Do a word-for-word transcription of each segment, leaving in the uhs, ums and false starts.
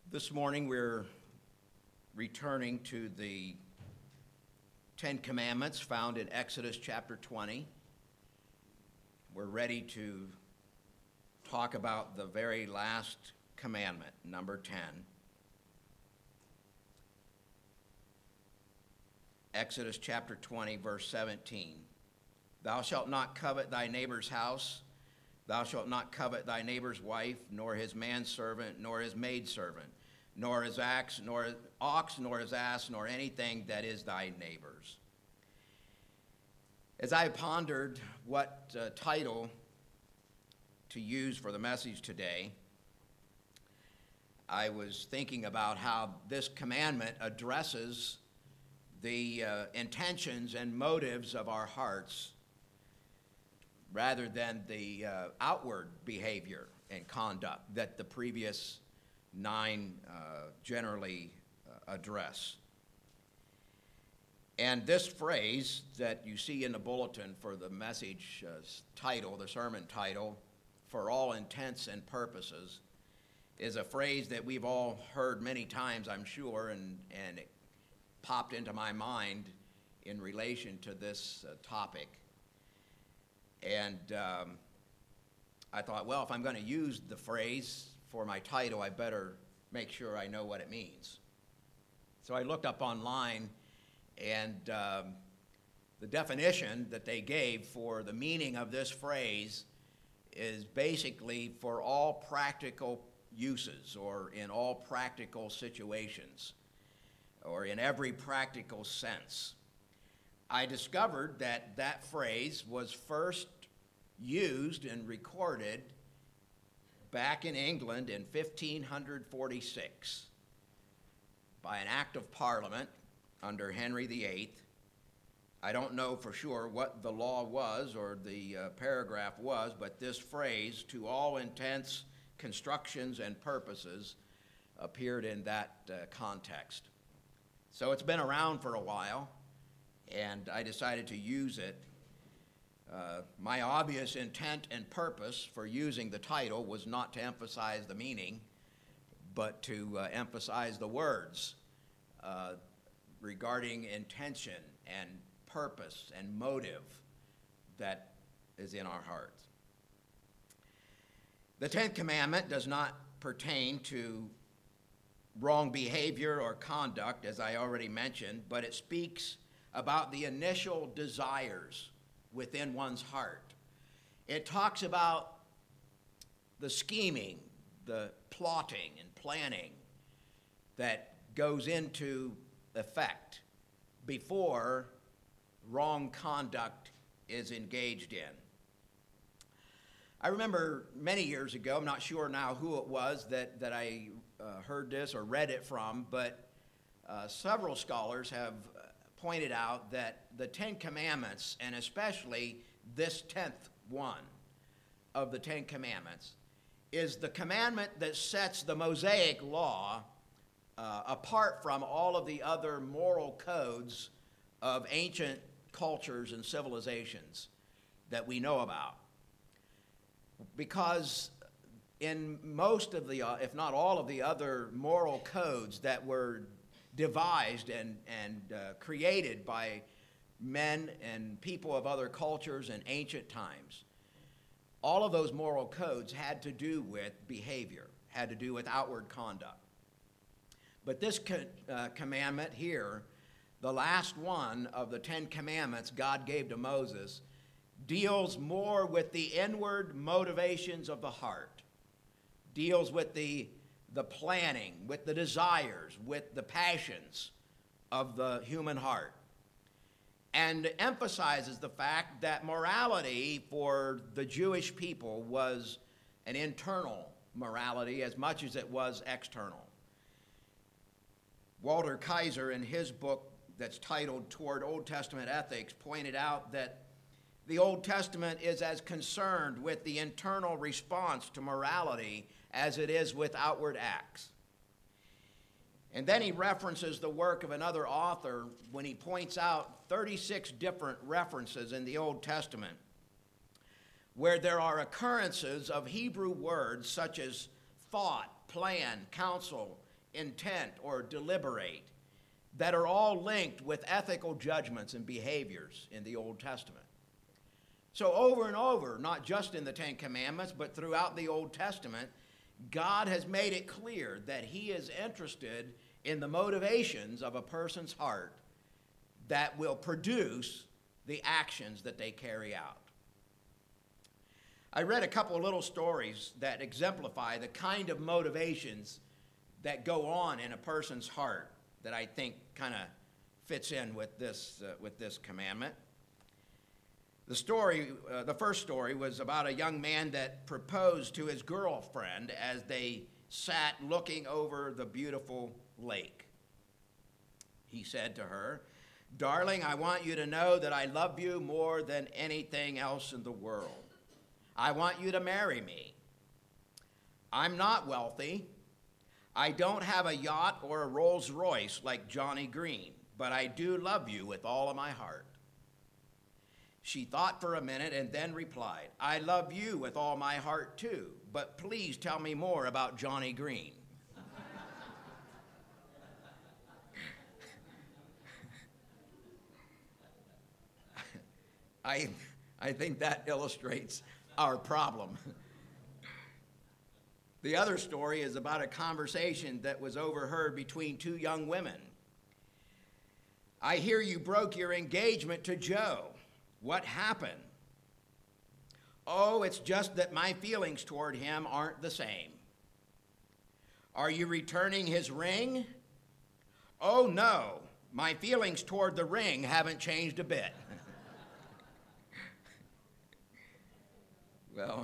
This morning we're returning to the Ten Commandments found in Exodus chapter twenty. We're ready to talk about the very last commandment, number ten. Exodus chapter twenty, verse seventeen. Thou shalt not covet thy neighbor's house. Thou shalt not covet thy neighbor's wife, nor his manservant, nor his maidservant, nor his ox, nor his ox, nor his ass, nor anything that is thy neighbor's. As I pondered what uh, title to use for the message today, I was thinking about how this commandment addresses the uh, intentions and motives of our hearts rather than the uh, outward behavior and conduct that the previous nine uh, generally uh, address. And this phrase that you see in the bulletin for the message uh, title, the sermon title, for all intents and purposes, is a phrase that we've all heard many times, I'm sure, and, and it popped into my mind in relation to this uh, topic. And um, I thought, well, if I'm going to use the phrase for my title, I better make sure I know what it means. So I looked up online, and um, the definition that they gave for the meaning of this phrase is basically for all practical uses or in all practical situations or in every practical sense. I discovered that that phrase was first used and recorded back in England in fifteen forty-six by an act of Parliament under Henry the Eighth. I don't know for sure what the law was or the uh, paragraph was, but this phrase, to all intents, constructions, and purposes, appeared in that uh, context. So it's been around for a while, and I decided to use it. Uh, my obvious intent and purpose for using the title was not to emphasize the meaning, but to uh, emphasize the words uh, regarding intention and purpose and motive that is in our hearts. The Tenth Commandment does not pertain to wrong behavior or conduct, as I already mentioned, but it speaks about the initial desires within one's heart. It talks about the scheming, the plotting and planning that goes into effect before wrong conduct is engaged in. I remember many years ago, I'm not sure now who it was that, that I uh, heard this or read it from, but uh, several scholars have pointed out that the Ten Commandments, and especially this tenth one of the Ten Commandments, is the commandment that sets the Mosaic law uh, apart from all of the other moral codes of ancient cultures and civilizations that we know about. Because in most of the, uh, if not all of the other moral codes that were devised and, and uh, created by men and people of other cultures in ancient times, all of those moral codes had to do with behavior, had to do with outward conduct. But this co- uh, commandment here, the last one of the Ten Commandments God gave to Moses, deals more with the inward motivations of the heart, deals with the the planning, with the desires, with the passions of the human heart, and emphasizes the fact that morality for the Jewish people was an internal morality as much as it was external. Walter Kaiser, in his book that's titled Toward Old Testament Ethics, pointed out that the Old Testament is as concerned with the internal response to morality as it is with outward acts. And then he references the work of another author when he points out thirty-six different references in the Old Testament where there are occurrences of Hebrew words such as thought, plan, counsel, intent, or deliberate, that are all linked with ethical judgments and behaviors in the Old Testament. So over and over, not just in the Ten Commandments, but throughout the Old Testament, God has made it clear that he is interested in the motivations of a person's heart that will produce the actions that they carry out. I read a couple of little stories that exemplify the kind of motivations that go on in a person's heart that I think kind of fits in with this, uh, with this commandment. The story, uh, the first story was about a young man that proposed to his girlfriend as they sat looking over the beautiful lake. He said to her, "Darling, I want you to know that I love you more than anything else in the world. I want you to marry me. I'm not wealthy. I don't have a yacht or a Rolls Royce like Johnny Green, but I do love you with all of my heart." She thought for a minute and then replied, "I love you with all my heart too, but please tell me more about Johnny Green." I, I think that illustrates our problem. The other story is about a conversation that was overheard between two young women. "I hear you broke your engagement to Joe. What happened?" "Oh, it's just that my feelings toward him aren't the same." "Are you returning his ring?" "Oh, no, my feelings toward the ring haven't changed a bit." Well,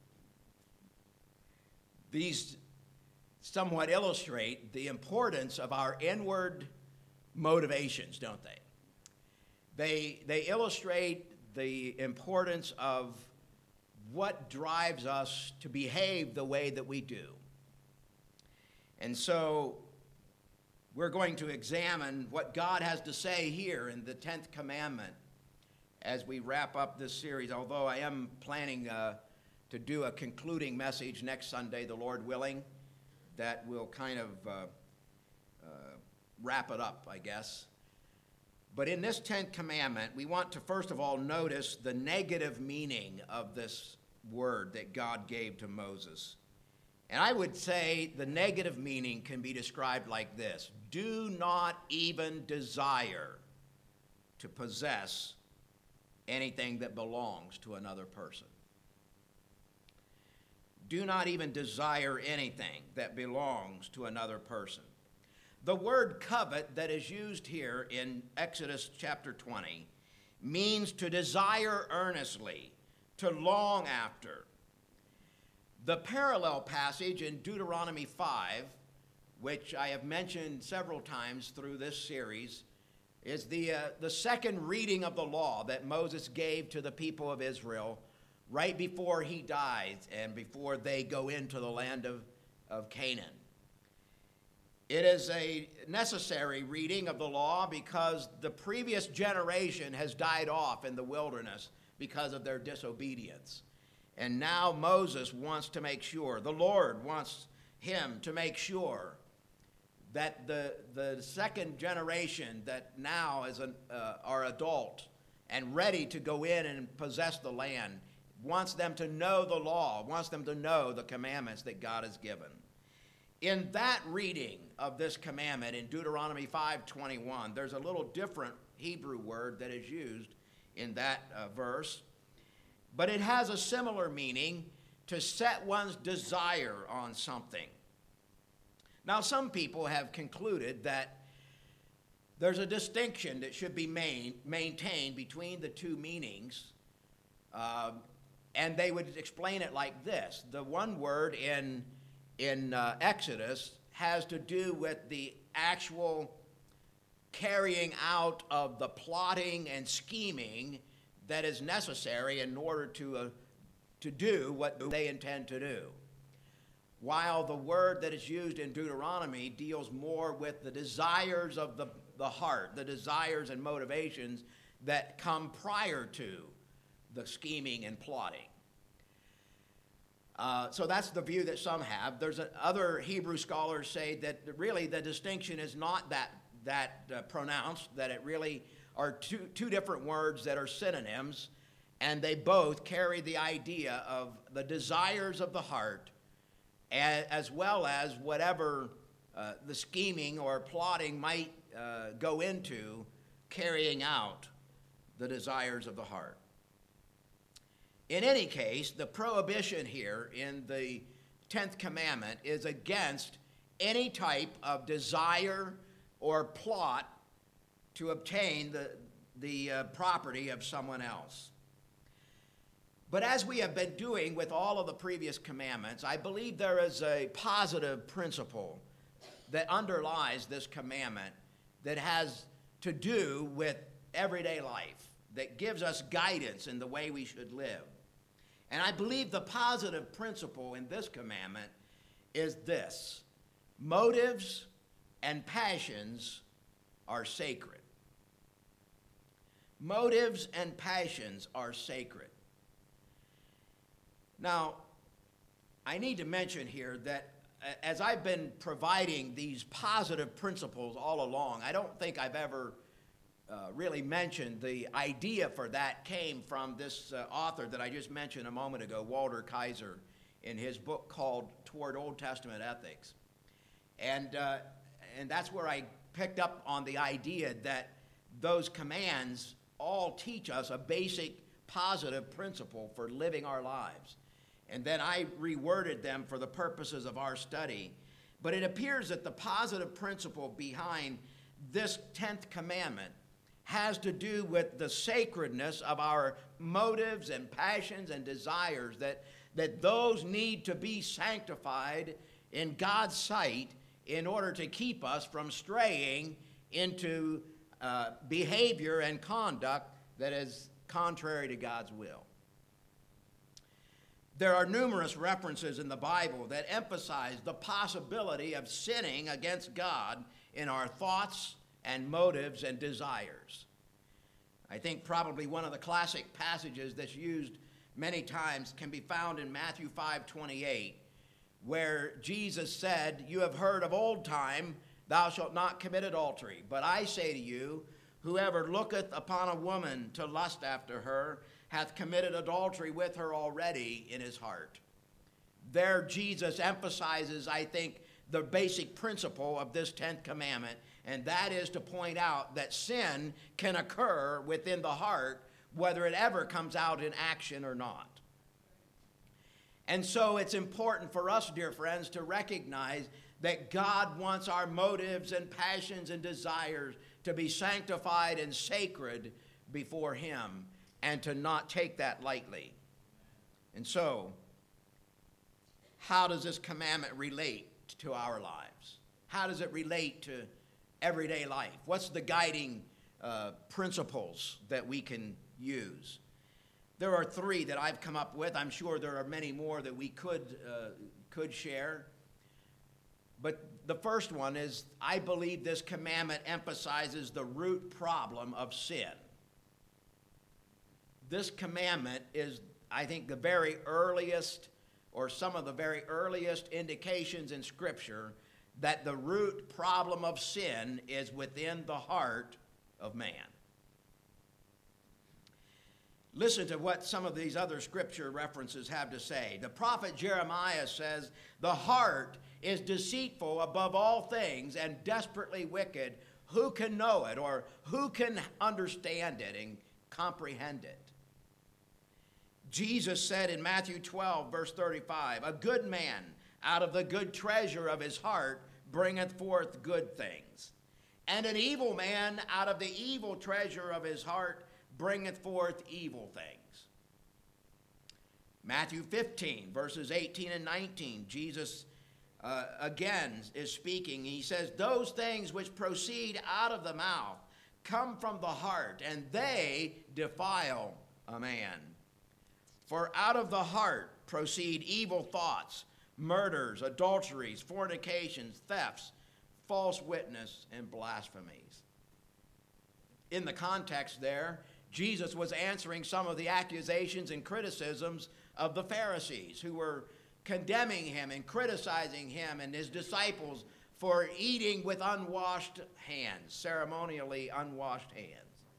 these somewhat illustrate the importance of our inward motivations, don't they? They, they illustrate the importance of what drives us to behave the way that we do. And so we're going to examine what God has to say here in the tenth commandment as we wrap up this series, although I am planning uh, to do a concluding message next Sunday, the Lord willing, that will kind of uh, uh, wrap it up, I guess. But in this tenth commandment, we want to first of all notice the negative meaning of this word that God gave to Moses. And I would say the negative meaning can be described like this: do not even desire to possess anything that belongs to another person. Do not even desire anything that belongs to another person. The word covet that is used here in Exodus chapter twenty means to desire earnestly, to long after. The parallel passage in Deuteronomy five, which I have mentioned several times through this series, is the, uh, the second reading of the law that Moses gave to the people of Israel right before he died and before they go into the land of, of Canaan. It is a necessary reading of the law because the previous generation has died off in the wilderness because of their disobedience. And now Moses wants to make sure, the Lord wants him to make sure that the, the second generation that now is an, uh, are adult and ready to go in and possess the land, wants them to know the law, wants them to know the commandments that God has given. In that reading of this commandment in Deuteronomy five twenty-one, there's a little different Hebrew word that is used in that uh, verse, but it has a similar meaning: to set one's desire on something. Now, some people have concluded that there's a distinction that should be main, maintained between the two meanings, uh, and they would explain it like this. The one word in, in uh, Exodus has to do with the actual carrying out of the plotting and scheming that is necessary in order to, uh, to do what they intend to do. While the word that is used in Deuteronomy deals more with the desires of the, the heart, the desires and motivations that come prior to the scheming and plotting. Uh, so that's the view that some have. There's a, other Hebrew scholars say that really the distinction is not that, that uh, pronounced, that it really are two, two different words that are synonyms, and they both carry the idea of the desires of the heart as, as well as whatever uh, the scheming or plotting might uh, go into carrying out the desires of the heart. In any case, the prohibition here in the tenth commandment is against any type of desire or plot to obtain the, the uh, property of someone else. But as we have been doing with all of the previous commandments, I believe there is a positive principle that underlies this commandment that has to do with everyday life, that gives us guidance in the way we should live. And I believe the positive principle in this commandment is this: motives and passions are sacred. Motives and passions are sacred. Now, I need to mention here that as I've been providing these positive principles all along, I don't think I've ever uh, really mentioned the idea for that came from this uh, author that I just mentioned a moment ago, Walter Kaiser, in his book called Toward Old Testament Ethics. And, uh, and that's where I picked up on the idea that those commands all teach us a basic positive principle for living our lives. And then I reworded them for the purposes of our study. But it appears that the positive principle behind this tenth commandment has to do with the sacredness of our motives and passions and desires, that, that those need to be sanctified in God's sight in order to keep us from straying into uh, behavior and conduct that is contrary to God's will. There are numerous references in the Bible that emphasize the possibility of sinning against God in our thoughts and motives and desires. I think probably one of the classic passages that's used many times can be found in Matthew five twenty-eight, where Jesus said, "You have heard of old time, thou shalt not commit adultery. But I say to you, whoever looketh upon a woman to lust after her hath committed adultery with her already in his heart." There Jesus emphasizes, I think, the basic principle of this tenth commandment, and that is to point out that sin can occur within the heart, whether it ever comes out in action or not. And so it's important for us, dear friends, to recognize that God wants our motives and passions and desires to be sanctified and sacred before Him, and to not take that lightly. And so, how does this commandment relate to our lives? How does it relate to everyday life? What's the guiding uh, principles that we can use? There are three that I've come up with. I'm sure there are many more that we could, uh, could share. But the first one is, I believe this commandment emphasizes the root problem of sin. This commandment is, I think, the very earliest, or some of the very earliest indications in Scripture that the root problem of sin is within the heart of man. Listen to what some of these other Scripture references have to say. The prophet Jeremiah says, "The heart is deceitful above all things and desperately wicked. Who can know it, or who can understand it and comprehend it?" Jesus said in Matthew twelve, verse thirty-five, "A good man out of the good treasure of his heart bringeth forth good things. And an evil man out of the evil treasure of his heart bringeth forth evil things." Matthew fifteen, verses eighteen and nineteen, Jesus uh, again is speaking. He says, "Those things which proceed out of the mouth come from the heart, and they defile a man. For out of the heart proceed evil thoughts, murders, adulteries, fornications, thefts, false witness, and blasphemies." In the context there, Jesus was answering some of the accusations and criticisms of the Pharisees, who were condemning him and criticizing him and his disciples for eating with unwashed hands, ceremonially unwashed hands.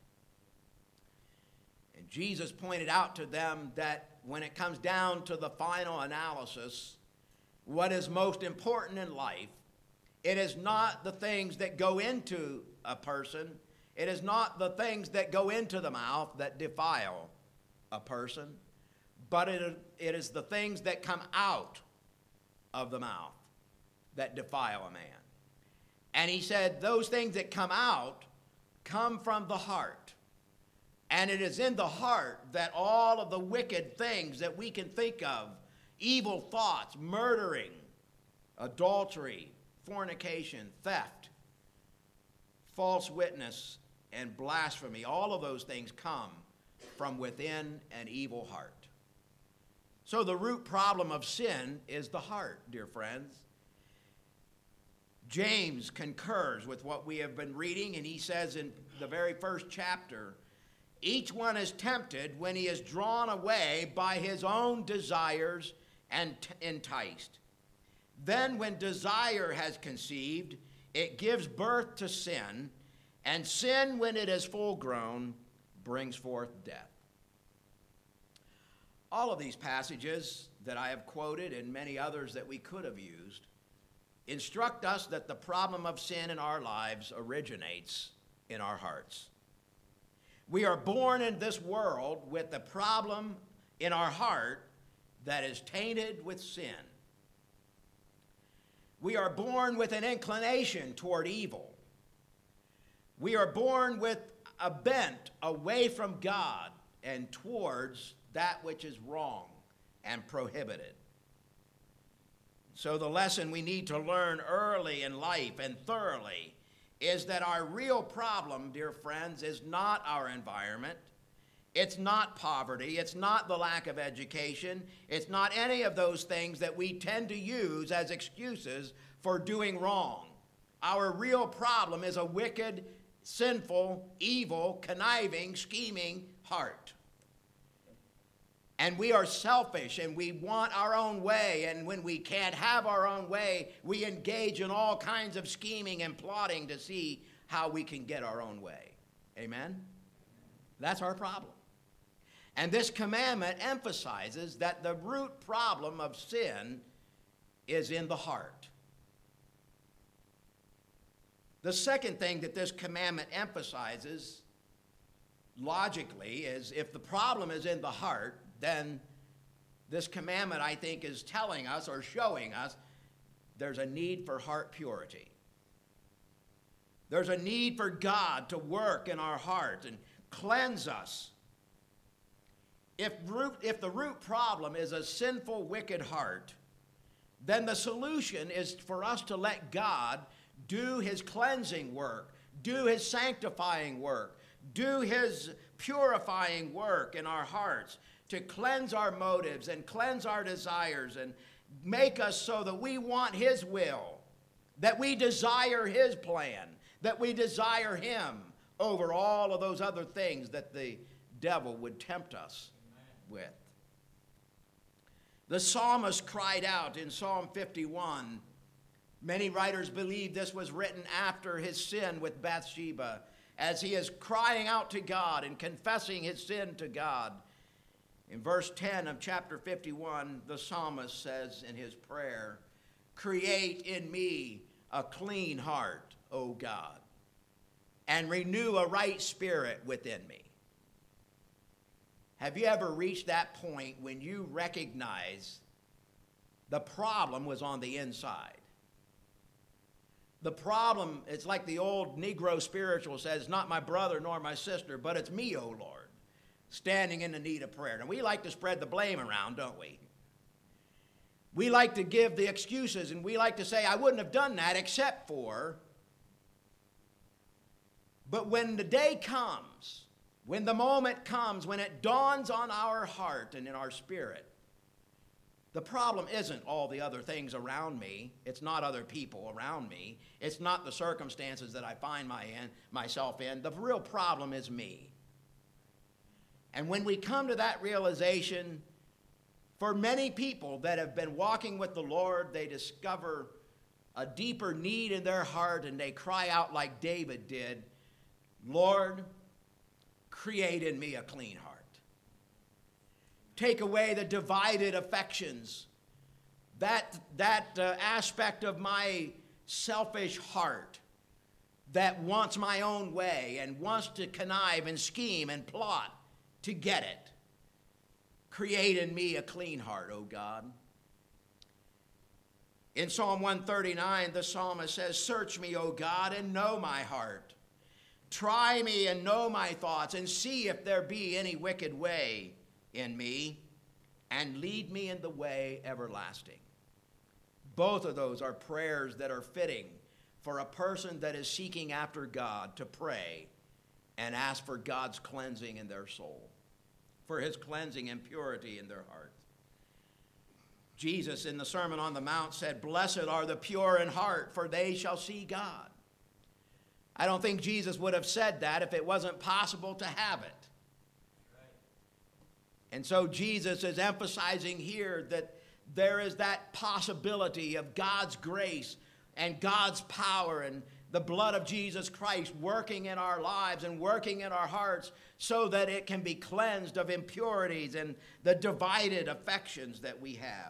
And Jesus pointed out to them that when it comes down to the final analysis, what is most important in life, it is not the things that go into a person, it is not the things that go into the mouth that defile a person, but it, it is the things that come out of the mouth that defile a man. And he said those things that come out come from the heart. And it is in the heart that all of the wicked things that we can think of, evil thoughts, murdering, adultery, fornication, theft, false witness, and blasphemy, all of those things come from within an evil heart. So the root problem of sin is the heart, dear friends. James concurs with what we have been reading, and he says in the very first chapter, each one is tempted when he is drawn away by his own desires and t- enticed. Then when desire has conceived, it gives birth to sin, and sin, when it is full grown, brings forth death. All of these passages that I have quoted and many others that we could have used instruct us that the problem of sin in our lives originates in our hearts. We are born in this world with the problem in our heart that is tainted with sin. We are born with an inclination toward evil. We are born with a bent away from God and towards that which is wrong and prohibited. So the lesson we need to learn early in life and thoroughly is that our real problem, dear friends, is not our environment. It's not poverty. It's not the lack of education. It's not any of those things that we tend to use as excuses for doing wrong. Our real problem is a wicked, sinful, evil, conniving, scheming heart. And we are selfish and we want our own way, and when we can't have our own way, we engage in all kinds of scheming and plotting to see how we can get our own way. Amen? That's our problem. And this commandment emphasizes that the root problem of sin is in the heart. The second thing that this commandment emphasizes logically is if the problem is in the heart, then this commandment, I think, is telling us or showing us there's a need for heart purity. There's a need for God to work in our hearts and cleanse us. If, root, if the root problem is a sinful, wicked heart, then the solution is for us to let God do his cleansing work, do his sanctifying work, do his purifying work in our hearts, to cleanse our motives and cleanse our desires and make us so that we want his will, that we desire his plan, that we desire him over all of those other things that the devil would tempt us with. The psalmist cried out in Psalm fifty-one. Many writers believe this was written after his sin with Bathsheba, as he is crying out to God and confessing his sin to God. In verse ten of chapter fifty-one, the psalmist says in his prayer, "Create in me a clean heart, O God, and renew a right spirit within me." Have you ever reached that point when you recognize the problem was on the inside? The problem, it's like the old Negro spiritual says, not my brother nor my sister, but it's me, O Lord, standing in the need of prayer. And we like to spread the blame around, don't we? We like to give the excuses, and we like to say, I wouldn't have done that except for. But when the day comes, when the moment comes, when it dawns on our heart and in our spirit, the problem isn't all the other things around me. It's not other people around me. It's not the circumstances that I find my in, myself in. The real problem is me. And when we come to that realization, For many people that have been walking with the Lord, they discover a deeper need in their heart, and they cry out like David did, Lord, create in me a clean heart. Take away the divided affections, that, that uh, aspect of my selfish heart that wants my own way and wants to connive and scheme and plot to get it. Create in me a clean heart, O God. In Psalm one thirty-nine, the psalmist says, search me, O God, and know my heart. Try me and know my thoughts, and see if there be any wicked way in me, and lead me in the way everlasting. Both of those are prayers that are fitting for a person that is seeking after God to pray and ask for God's cleansing in their soul, for his cleansing and purity in their heart. Jesus in the Sermon on the Mount said, blessed are the pure in heart, for they shall see God. I don't think Jesus would have said that if it wasn't possible to have it. And so Jesus is emphasizing here that there is that possibility of God's grace and God's power and the blood of Jesus Christ working in our lives and working in our hearts so that it can be cleansed of impurities and the divided affections that we have.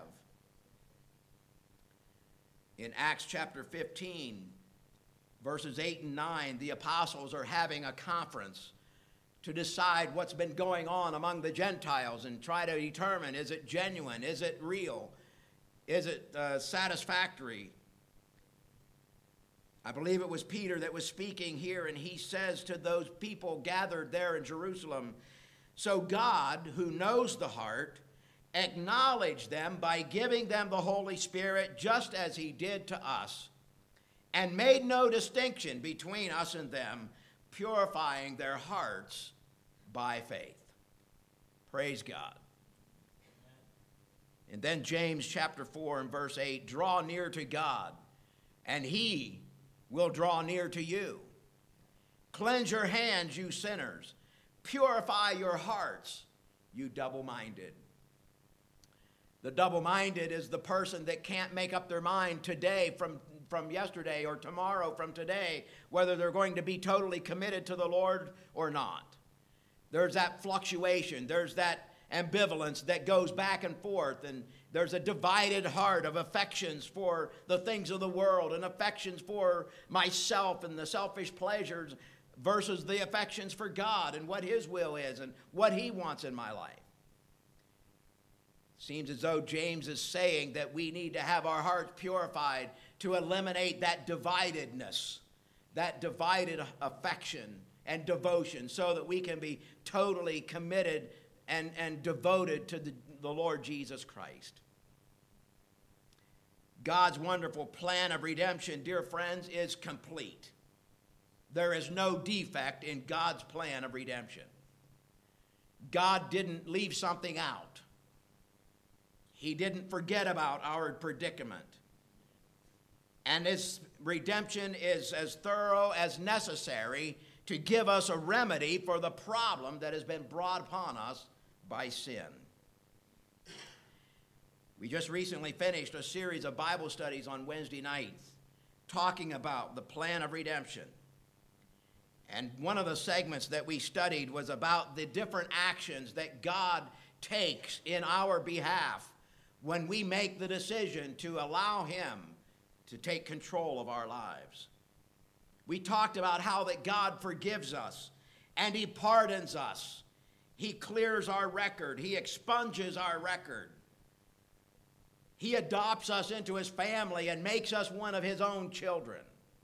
In Acts chapter fifteen, verses eight and nine, the apostles are having a conference to decide what's been going on among the Gentiles and try to determine, is it genuine? Is it real? Is it uh, satisfactory? I believe it was Peter that was speaking here, and he says to those people gathered there in Jerusalem, so God, who knows the heart, acknowledged them by giving them the Holy Spirit just as he did to us, and made no distinction between us and them, purifying their hearts by faith. Praise God. And then James chapter four and verse eight, draw near to God, and he will draw near to you. Cleanse your hands, you sinners. Purify your hearts, you double-minded. The double-minded is the person that can't make up their mind today from, from yesterday or tomorrow from today, whether they're going to be totally committed to the Lord or not. There's that fluctuation. There's that ambivalence that goes back and forth, and there's a divided heart of affections for the things of the world and affections for myself and the selfish pleasures versus the affections for God and what his will is and what he wants in my life. Seems as though James is saying that we need to have our hearts purified to eliminate that dividedness, that divided affection and devotion, so that we can be totally committed and, and devoted to the, the Lord Jesus Christ. God's wonderful plan of redemption, dear friends, is complete. There is no defect in God's plan of redemption. God didn't leave something out. He didn't forget about our predicament. And his redemption is as thorough as necessary to give us a remedy for the problem that has been brought upon us by sin. We just recently finished a series of Bible studies on Wednesday nights talking about the plan of redemption. And one of the segments that we studied was about the different actions that God takes in our behalf when we make the decision to allow him to take control of our lives. We talked about how that God forgives us and he pardons us. He clears our record. He expunges our record. He adopts us into his family and makes us one of his own children.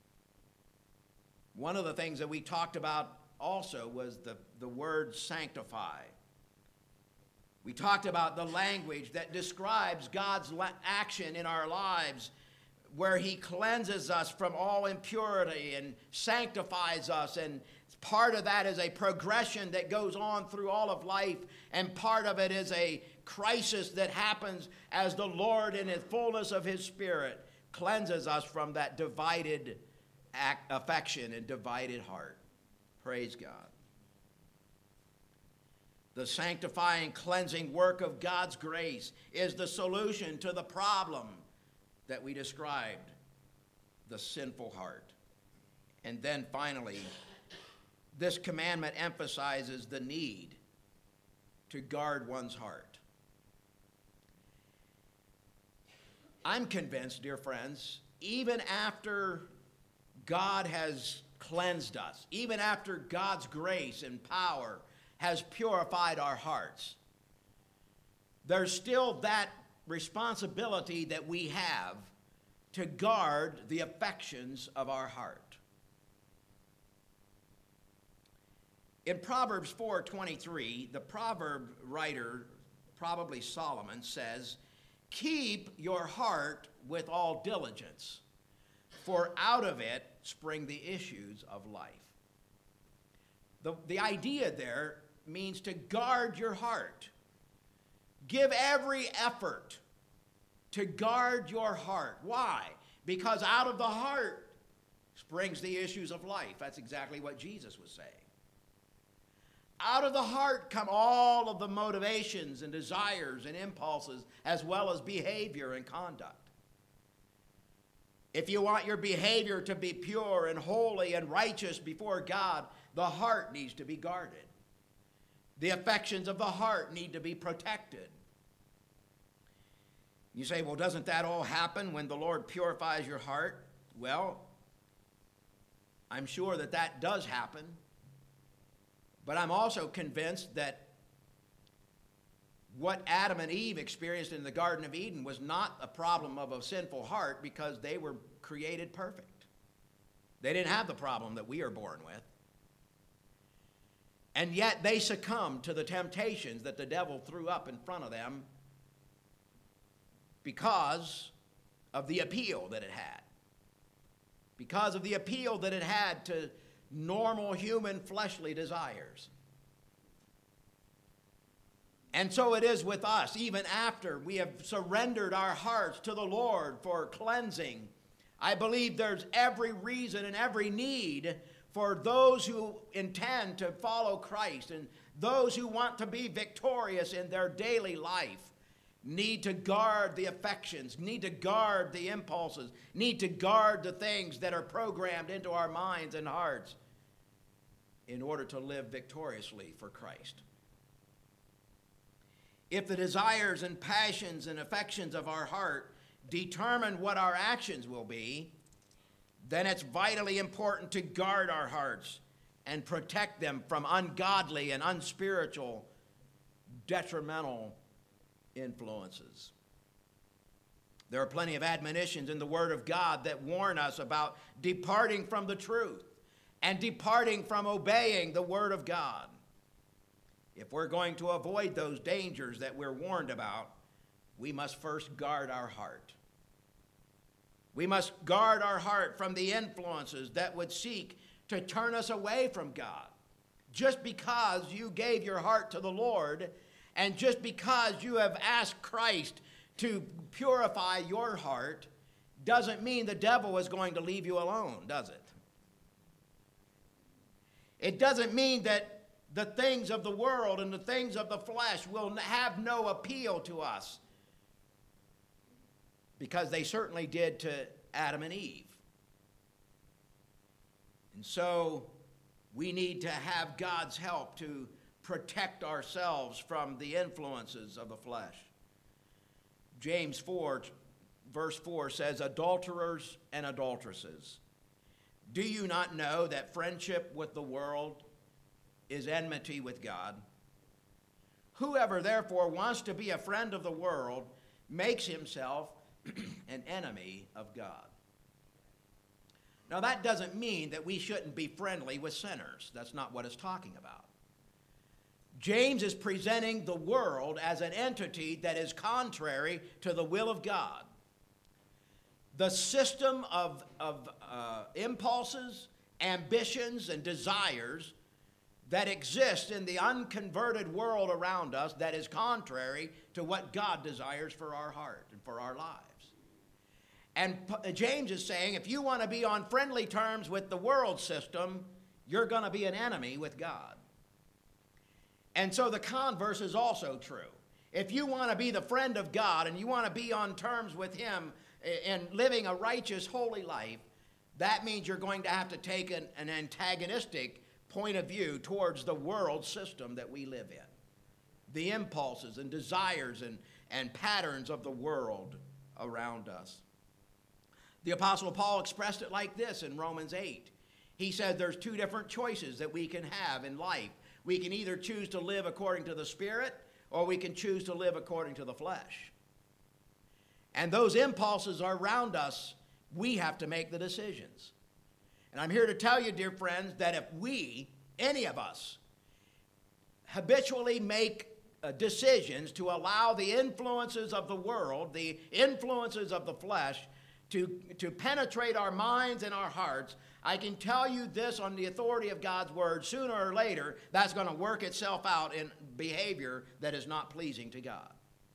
One of the things that we talked about also was the, the word sanctify. We talked about the language that describes God's la- action in our lives, where he cleanses us from all impurity and sanctifies us. And part of that is a progression that goes on through all of life, and part of it is a crisis that happens as the Lord in the fullness of his Spirit cleanses us from that divided act, affection and divided heart. Praise God. The sanctifying, cleansing work of God's grace is the solution to the problem that we described, the sinful heart. And then finally, this commandment emphasizes the need to guard one's heart. I'm convinced, dear friends, even after God has cleansed us, even after God's grace and power has purified our hearts, there's still that responsibility that we have to guard the affections of our heart. In Proverbs four twenty-three, the proverb writer, probably Solomon, says, "Keep your heart with all diligence, for out of it spring the issues of life." The, the idea there means to guard your heart. Give every effort to guard your heart. Why? Because out of the heart springs the issues of life. That's exactly what Jesus was saying. Out of the heart come all of the motivations and desires and impulses, as well as behavior and conduct. If you want your behavior to be pure and holy and righteous before God, the heart needs to be guarded. The affections of the heart need to be protected. You say, well, doesn't that all happen when the Lord purifies your heart? Well, I'm sure that that does happen. But I'm also convinced that what Adam and Eve experienced in the Garden of Eden was not a problem of a sinful heart, because they were created perfect. They didn't have the problem that we are born with. And yet they succumbed to the temptations that the devil threw up in front of them because of the appeal that it had. Because of the appeal that it had to normal human fleshly desires. And so it is with us, even after we have surrendered our hearts to the Lord for cleansing. I believe there's every reason and every need for those who intend to follow Christ and those who want to be victorious in their daily life need to guard the affections, need to guard the impulses, need to guard the things that are programmed into our minds and hearts in order to live victoriously for Christ. If the desires and passions and affections of our heart determine what our actions will be, then it's vitally important to guard our hearts and protect them from ungodly and unspiritual, detrimental influences. There are plenty of admonitions in the Word of God that warn us about departing from the truth and departing from obeying the Word of God. If we're going to avoid those dangers that we're warned about, we must first guard our heart. We must guard our heart from the influences that would seek to turn us away from God. Just because you gave your heart to the Lord, and just because you have asked Christ to purify your heart, doesn't mean the devil is going to leave you alone, does it? It doesn't mean that the things of the world and the things of the flesh will have no appeal to us, because they certainly did to Adam and Eve. And so we need to have God's help to protect ourselves from the influences of the flesh. James four, verse four says, "Adulterers and adulteresses, do you not know that friendship with the world is enmity with God? Whoever therefore wants to be a friend of the world makes himself an enemy of God." Now that doesn't mean that we shouldn't be friendly with sinners. That's not what it's talking about. James is presenting the world as an entity that is contrary to the will of God. The system of, of uh, impulses, ambitions, and desires that exist in the unconverted world around us that is contrary to what God desires for our heart and for our lives. And James is saying, if you want to be on friendly terms with the world system, you're going to be an enemy with God. And so the converse is also true. If you want to be the friend of God and you want to be on terms with him in living a righteous, holy life, that means you're going to have to take an, an antagonistic point of view towards the world system that we live in. The impulses and desires and, and patterns of the world around us. The Apostle Paul expressed it like this in Romans eight. He said there's two different choices that we can have in life. We can either choose to live according to the Spirit, or we can choose to live according to the flesh. And those impulses are around us. We have to make the decisions. And I'm here to tell you, dear friends, that if we, any of us, habitually make uh, decisions to allow the influences of the world, the influences of the flesh, to, to penetrate our minds and our hearts, I can tell you this on the authority of God's word, sooner or later, that's going to work itself out in behavior that is not pleasing to God.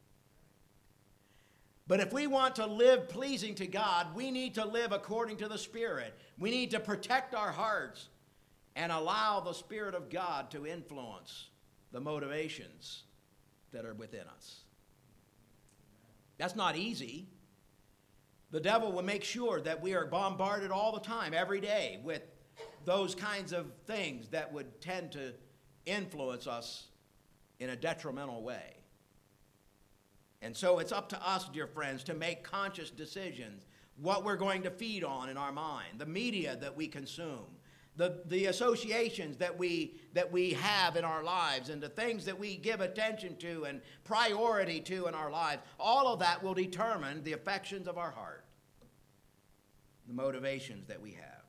But if we want to live pleasing to God, we need to live according to the Spirit. We need to protect our hearts and allow the Spirit of God to influence the motivations that are within us. That's not easy. The devil will make sure that we are bombarded all the time, every day, with those kinds of things that would tend to influence us in a detrimental way. And so it's up to us, dear friends, to make conscious decisions, what we're going to feed on in our mind, the media that we consume, the, the associations that we, that we have in our lives, and the things that we give attention to and priority to in our lives. All of that will determine the affections of our heart, the motivations that we have.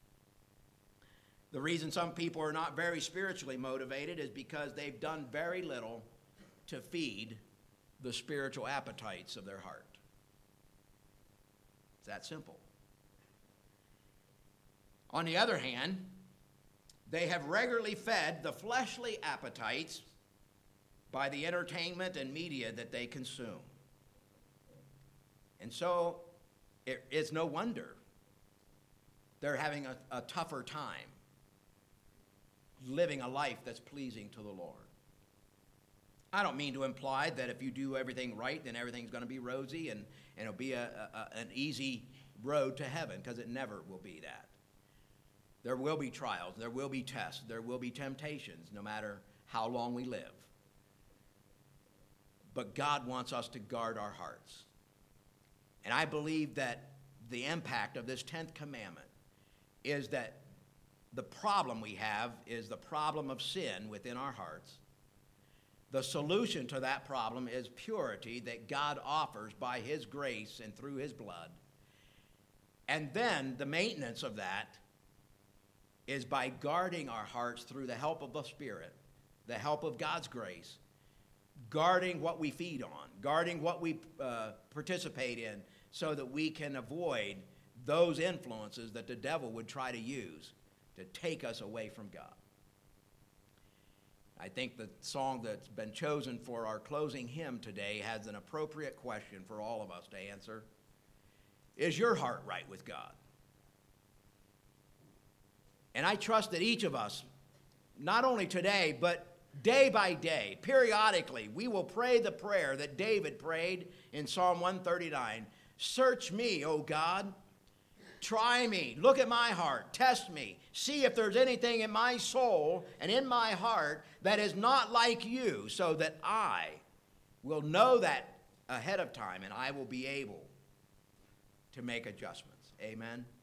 The reason some people are not very spiritually motivated is because they've done very little to feed the spiritual appetites of their heart. It's that simple. On the other hand, they have regularly fed the fleshly appetites by the entertainment and media that they consume. And so it is no wonder they're having a, a tougher time living a life that's pleasing to the Lord. I don't mean to imply that if you do everything right, then everything's going to be rosy and, and it'll be a, a, an easy road to heaven, because it never will be that. There will be trials, there will be tests, there will be temptations, no matter how long we live. But God wants us to guard our hearts. And I believe that the impact of this tenth commandment is that the problem we have is the problem of sin within our hearts. The solution to that problem is purity that God offers by his grace and through his blood. And then the maintenance of that is by guarding our hearts through the help of the Spirit, the help of God's grace, guarding what we feed on, guarding what we uh, participate in, so that we can avoid those influences that the devil would try to use to take us away from God. I think the song that's been chosen for our closing hymn today has an appropriate question for all of us to answer. Is your heart right with God? And I trust that each of us, not only today, but day by day, periodically, we will pray the prayer that David prayed in Psalm one thirty-nine. Search me, O God. Try me. Look at my heart. Test me. See if there's anything in my soul and in my heart that is not like you, so that I will know that ahead of time and I will be able to make adjustments. Amen.